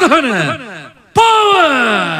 ගහන power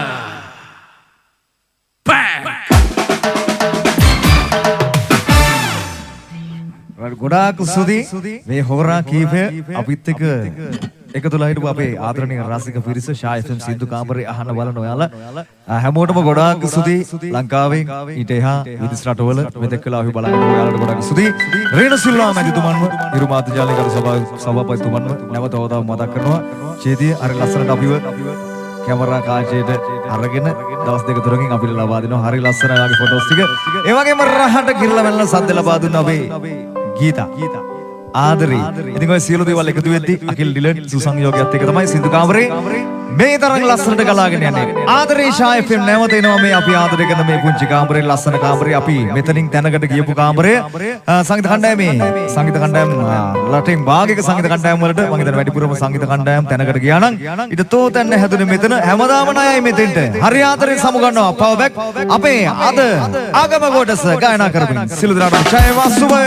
ගොඩාක් සුදී මේ හොරා කීපය අපිත් එක්ක එකතුලා හිටපු අපේ ආදරණීය රසික පිරිස ෂා FM සින්දු කාමරේ අහන්න බලන ඔයාලා හැමෝටම ගොඩාක් සුදී ලංකාවේ ඊට එහා විදේශ රටවල මෙතෙක් කළා අපි බලන ඔයාලට ගොඩාක් සුදී රේණු සිල්වා මැතිතුමන්ව නිර්මාත ජාලිකරු සභාපතිතුමන්ව නැවත වතාවක් මතක් කරනවා චේතිය අර ලස්සනට අපිව කැමරා කාචයට අරගෙන දවස් දෙක තුනකින් අපිට ලබා දෙනවා හරි ලස්සනයි වගේ ෆොටෝස් ටික ඒ වගේම රහට කිරලා වෙනලා සද්ද ලබා දුන්න අපේ ගීතා ආදරේ ඉතින් ඔය සියලු දේවල් එකතු වෙද්දී අකිල් ඩිලන් සුසංයෝගයත් එක තමයි සින්දු කාමරේ මේ තරම් ලස්සනට ගලාගෙන යන්නේ ආදරේ ෂා FM නැවත එනවා මේ අපි ආදරේ කරන මේ පුංචි කාමරේ ලස්සන කාමරේ අපි මෙතනින් තැනකට ගියපු කාමරේ සංගීත කණ්ඩායමේ සංගීත කණ්ඩායම් ලටින් භාගික සංගීත කණ්ඩායම් වලට මම හිතන වැඩිපුරම සංගීත කණ්ඩායම් තැනකට ගියා නම් ඊට තෝතැන්න හැදුනේ මෙතන හැමදාම ණයයි මෙතෙන්ට හරි ආදරේ සමුගන්නවා පවර් බෑක් අපේ අද ආගම කොටස ගායනා කරමින් සිළු දරන ඡය වස්තුවය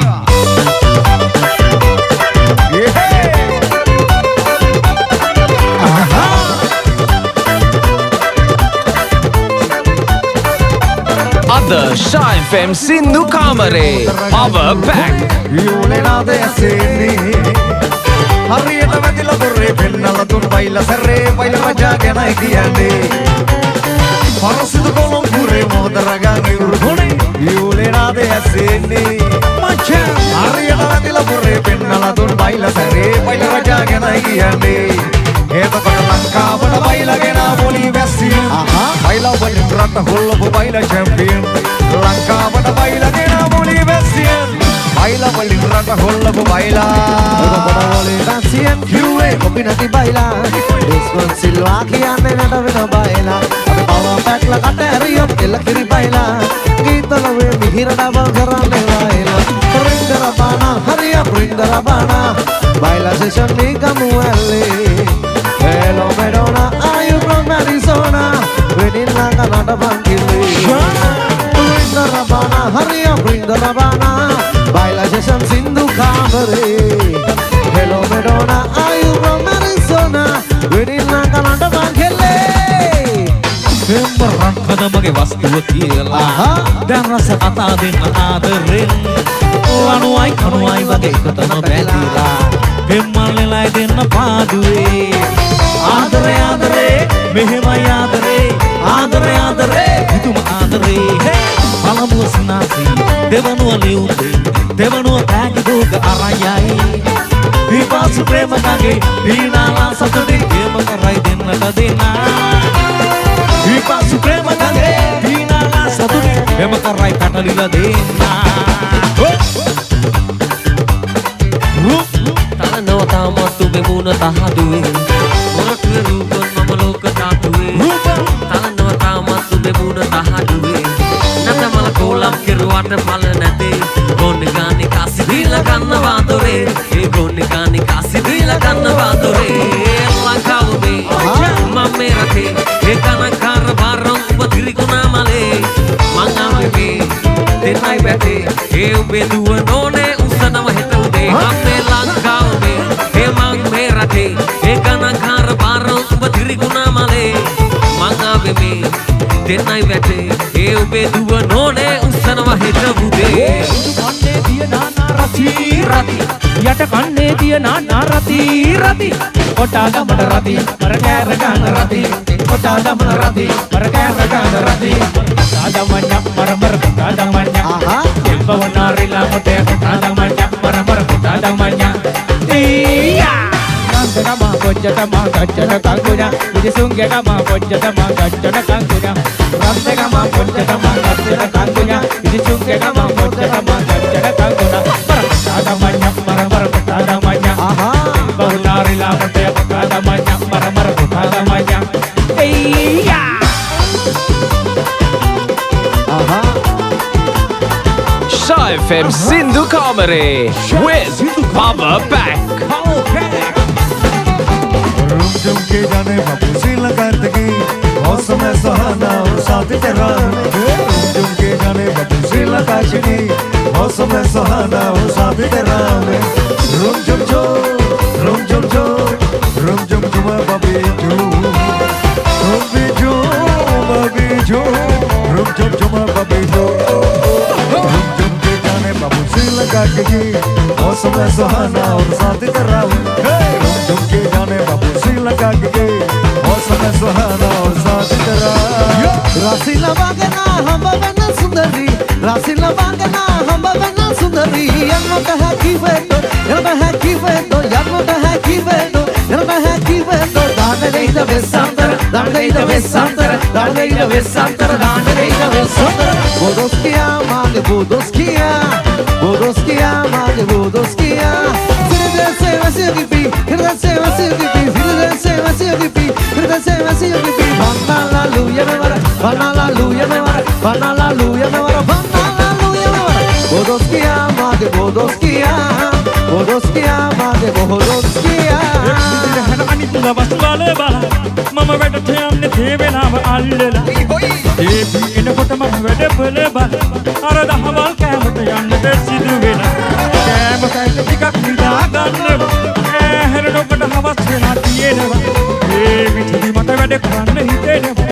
Ada Sha FM Sindu Kamare Power Pack යෝලේනාද ඇසෙන්නේ හරියට වැදිලා පොරේ පෙන්නලා තුන් වයිලා සැරේ වයිලා රජා ගැනයි කියන්නේ පරසිදු කොළොම් පුරේ මොදරගන් ඉරුගුණේ යෝලේනාද ඇසෙන්නේ මචං හරියට වැදිලා පොරේ පෙන්නලා තුන් වයිලා සැරේ වයිලා රජා ගැනයි කියන්නේ එතකොට ලංකාවට වයිලා ගෙන පොලි වැස්සිය වයිලා වයින් රට හොල්ලපු වයිලා චැම්පියන් ලංකාවට වයිලා ගෙන පොලි වැස්සිය වයිලා වයින් රට හොල්ලපු වයිලා ඔබ පොඩවලේ වැස්සියන් කිව්වේ කොපි නැති වයිලා දෙස්වන් සිල්වා කියන්නේ නඩ වෙන බයිලා අපි පවර් බෑක්ලා කට ඇරියොත් එල්ල කිරි බයිලා ගීතල වේ මිහිරට බල් කරන්නේ වයිලා රින්දර බානා හරිය රින්දර බානා බයිලා සෙෂන් නිකමු ඇල්ලේ Hello Madonna, are you from Arizona? Wedding like another bangili. Bring the Rabana, hurry up, bring the Rabana. Baila session Sindu Kamare. Hello Madonna, are you from Arizona? Wedding like another bangili. Pemberan kada mage wastuwa කියලා දැන් රස කතා දෙන්න ආදරෙන් ලනුවයි කනුවයි වගේ එකතන බැඳිලා පෙම්මල්ලෙලයි දෙන්න පාදුවේ ආදරේ ආදරේ මෙහෙමයි ආදරේ ආදරේ ආදරේ හිතුම ආදරේ පළමුව සිනාසි දෙවනුව ලියුම්දේ දෙවනුව තෑගි දුක අරයයි විපාසු ප්‍රේම නගේ දීනාලා සතුටින් ගේම කරයි දෙන්නට දෙන්නා විපාසු ප්‍රේම නගේ දීනාලා සතුටින් ගේම කරයි පැටලිලා දෙන්නා තාමත්තු මෙමුණ තහදුවේ මොරටුවේ රූපන් මම ලෝක ධාතුවේ තලනව තාමත්තු මෙමුණ තහදුවේ නැතමල කෝලම් කෙරුවට මල නැතේ ගොන්නේ ගානේ කාසි දීලා ගන්නවා දොරේ ඒ ගොන්නේ ගානේ කාසි දීලා ගන්නවා දොරේ ලංකාවේ මම මේ රටේ ඒ කනකාර බාරම් ඔබ තිරිකුණා මලේ මං ආවේ දෙන්නයි බැටේ ඒ ඔබේ දුව නෝනේ උසනව හෙට උදේ අපේ ලංකාවේ මේ රටේ ඒකනකාර බාරම් ඔබ තිරිකුණා මලේ මං ආවේ මේ දෙන්නයි වැටේ ඒ ඔබේ දුව නෝනේ උස්සනවා හෙට බුදේ කන්නේ තියනා රති රති යට කන්නේ තියනා රති රති කොටා ගමන රති මර කෑර ගන්න රති කොටා ගමන රති මර කෑර ගන්න රති ආදමඤ්ඤ මර ආදමඤ්ඤ එල්බවනාරිලා මොටේ ආදමඤ්ඤ මර ආදමඤ්ඤ ඊයා Gama pojjata ma gajjata kangunya Ujisunge gama pojjata ma gajjata kangunya Ramse gama pojjata ma gajjata kangunya Ujisunge gama pojjata ma gajjata kangunya Marapada manya marapada manya Bahunari la mate pada manya marapada manya Iya Sha FM Sindu Kamare with Power Pack room के जाने बाबू श्रीलंका की मौसम है सुहाना और साथ तेरा room के जाने बाबू श्रीलंका की मौसम है सुहाना और साथ तेरा रुम जो rum jum jum babijo babijo babijo rum jum jum babijo rum jum के गाने बाबू श्रीलंका के जी मौसम है सुहाना और साथ तेरा rum jum के गाने बाबू श्रीलंका के मौसम है सुहाना और साथ तेरा Rasila bagana hamba bana sundari Rasila bagana hamba bana sundari Yanno ta haki vedo Yanno haki vedo Yanno ta haki vedo Yanno haki vedo Danaleida vesantara Danaleida vesantara Danaleida vesantara Danaleida vesantara Bodoskia mage bodoskia Bodoskia mage bodoskia Firde se vasigipi Firde se vasigipi Firde se vasigipi Firde se vasigipi Hallelujah me vara Hallelujah me vara Hallelujah me vara Hallelujah me vara Bodoskia mage bodoskia Bodoskia mage bodoskia Hana ani tunga vasbale bala mama weda thayamne thevelawa allala ebi enakota mama weda pele bala ara dahawal kæmata yanne sidu vela kæma kæක ටිකක් නිදා ගන්න